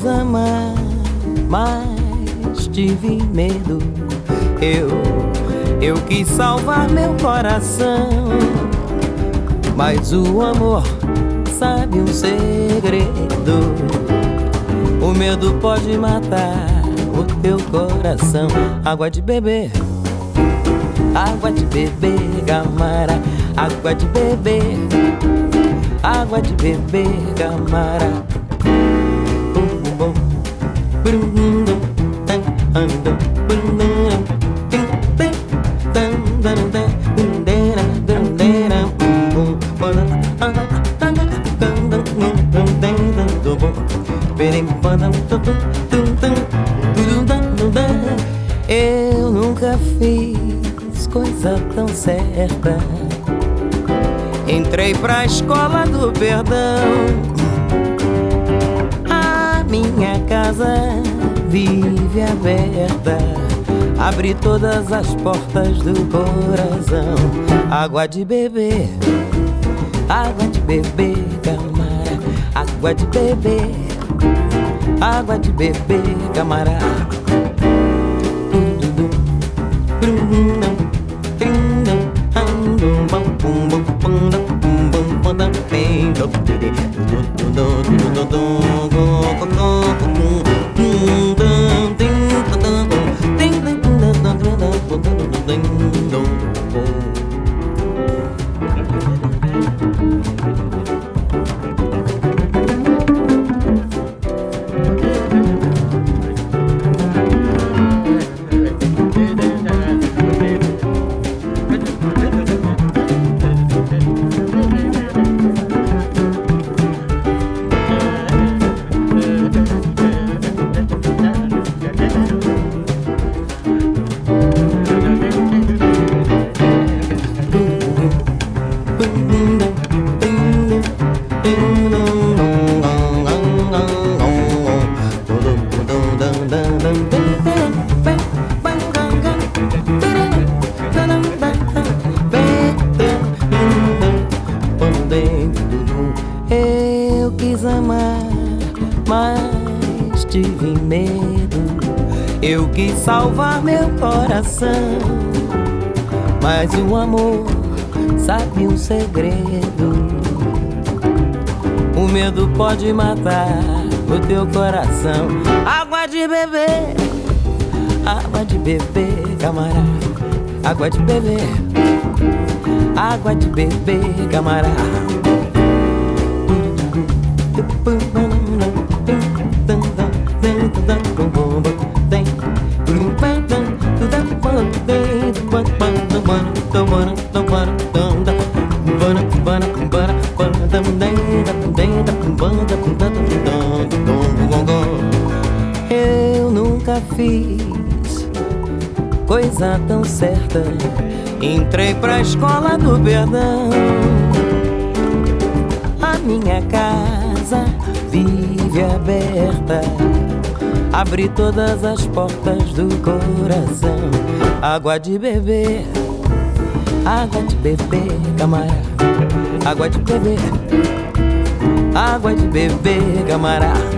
quis amar, mas tive medo. Eu quis salvar meu coração, mas o amor sabe um segredo. O medo pode matar o teu coração. Água de beber, Gamara. Água de beber, Gamara. Eu nunca fiz coisa tão certa. Entrei pra escola do perdão. A minha casa vive aberta. Abri todas as portas do coração. Água de beber, Gamara. Água de beber, Gamara. Eu quis amar, mas tive medo. Eu quis salvar meu coração, mas o amor sabe um segredo. O medo pode matar o teu coração. Água de beber, camarada. Água de beber, camarada. Eu nunca fiz coisa tão certa. Entrei pra escola do perdão. A minha casa vive aberta. Abri todas as portas do coração. Água de beber, camarada. Água de beber, camarada.